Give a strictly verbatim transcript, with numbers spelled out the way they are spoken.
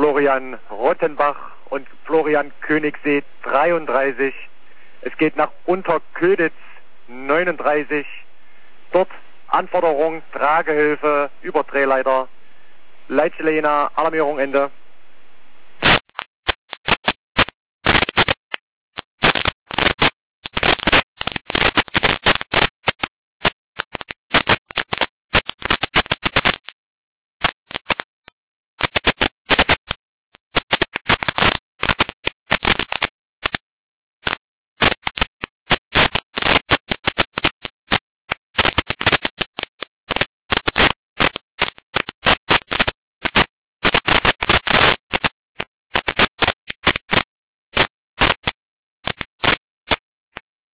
Florian Rottenbach und Florian Königsee dreiunddreißig. Es geht nach Unterköditz neununddreißig. Dort Anforderung, Tragehilfe, Überdrehleiter. Leitstelle Jena, Alarmierung Ende.